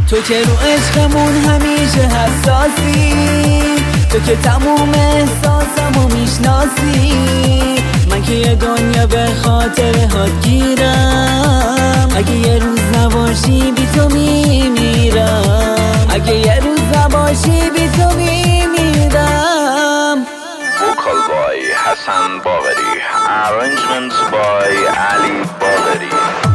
تو که رو عشقمون همیشه حساسی، تو که تموم احساسمو میشناسی. من که یه دنیا به خاطر هات گیرم، اگه یه روز نباشی بی تو میمیرم، اگه یه روز نباشی بی تو میمیرم. Vocal by Hassan Bagheri, arrangements by Ali Bagheri.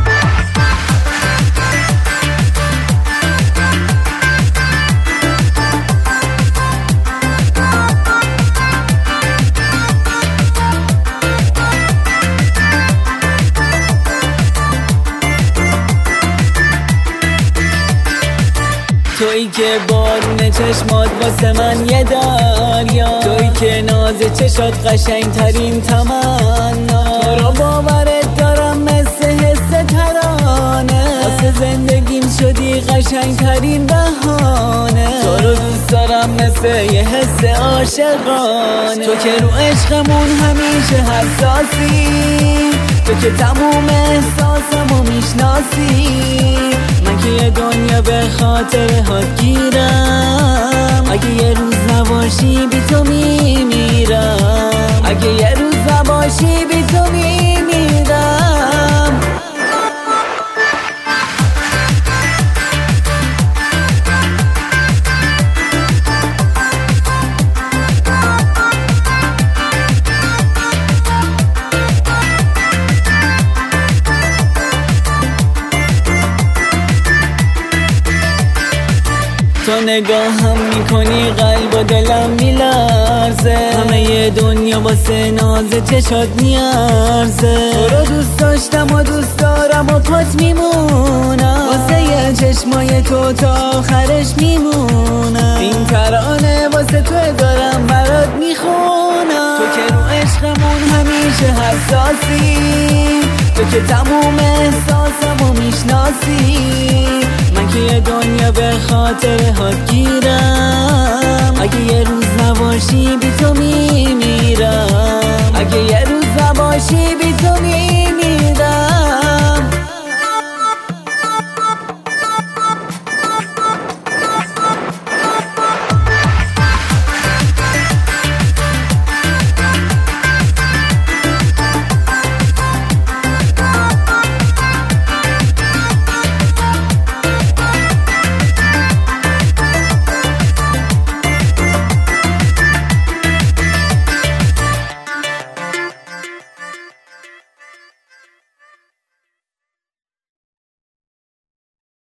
تویی که بارون چشمات واسه من یه دریا، تویی که ناز چشات قشنگ ترین تمنا. تو رو باورت دارم مثل حس ترانه، واسه زندگیم شدی قشنگ ترین بهانه. تو رو دوست دارم مثل یه حس عاشقانه. تو که رو عشقمون همیشه حساسی، تو که تموم احساسمو میشناسی. من که یه دنیا به خاطر هات گیرم، اگه یه روز نباشی بی تو میمیرم، اگه یه روز نباشی بی تو میمیرم. تو نگاهم میکنی قلب و دلم میلرزه، همه ی دنیا واسه ناز چشات میارزه. تو رو دوست داشتم و دوست دارم و پات میمونم، واسه یه چشمای تو تا آخرش میمونم. این ترانه واسه تو دارم برات میخونم. تو که رو عشقمون همیشه حساسی، تو که تموم احساسمو میشناسی. من که یه دنیا به خاطر هات گیرم، اگه یه روز نباشی بی تو میمیرم، اگه یه روز نباشی بی تو میمیرم.